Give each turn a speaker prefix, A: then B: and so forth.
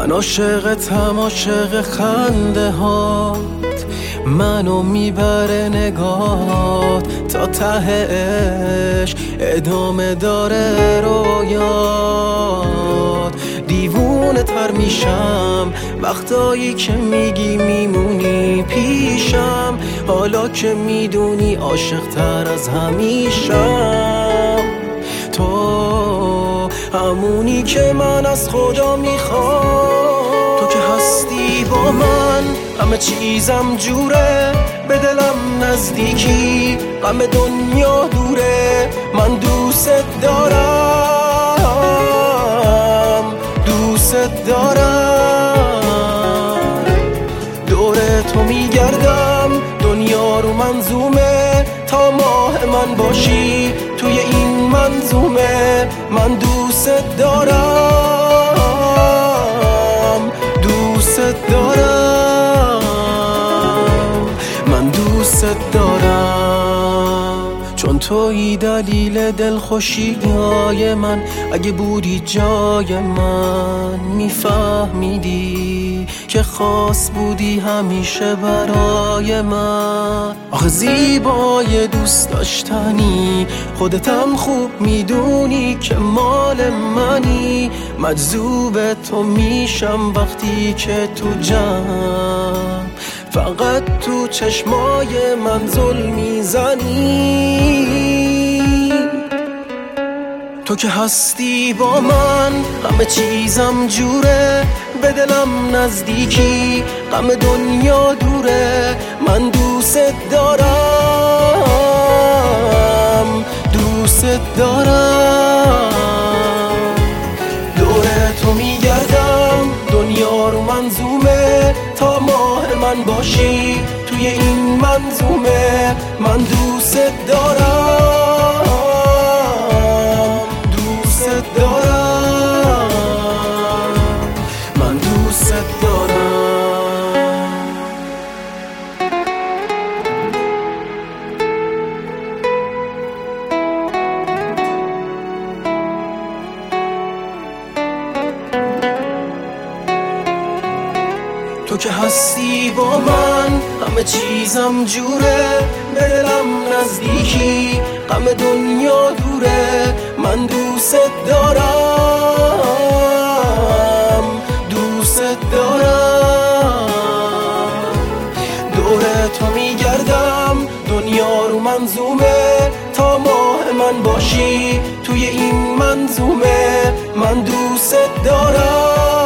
A: من عاشقتم، عاشق خنده هات، منو میبره نگات تا ته عشق، ادامه داره رویات. دیوونه تر میشم وقتایی که میگی میمونی پیشم، حالا که میدونی عاشق تر از همیشم. تو همونی که من از خدا میخوام، تو که هستی با من همه چیزم جوره، به دلم نزدیکی غم دنیا دوره. من دوست دارم، دوست دارم، دور تو میگردم، دنیا رو منظومه تا ماه من باشی توی این منظومه. من دوست دارم، دوست دارم، من دوست دارم، چون تویی دلیل دلخوشیای من. اگه بودی جای من میفهمیدی که خاص بودی همیشه برای من. آخه زیبای دوست داشتنی، خودتم خوب میدونی که مال منی. مجذوب تو میشم وقتی که تو جمع، فقط تو چشمای من زل میزنی. تو که هستی با من همه چیزم جوره، به دلم نزدیکی غم دنیا دوره. من دوست دارم، دوست دارم، دور تو میگردم، دنیا رو منظومه تا ماه من باشی توی این منظومه. من دوست دارم، دوست دارم، من دوست دارم. تو که هستی با من همه چیزم جوره، به دلم نزدیکی غم دنیا دوره. من دوست دارم، دوست دارم، دور تو میگردم، دنیا رو منظومه تا ماه من باشی توی این منظومه. من دوست دارم.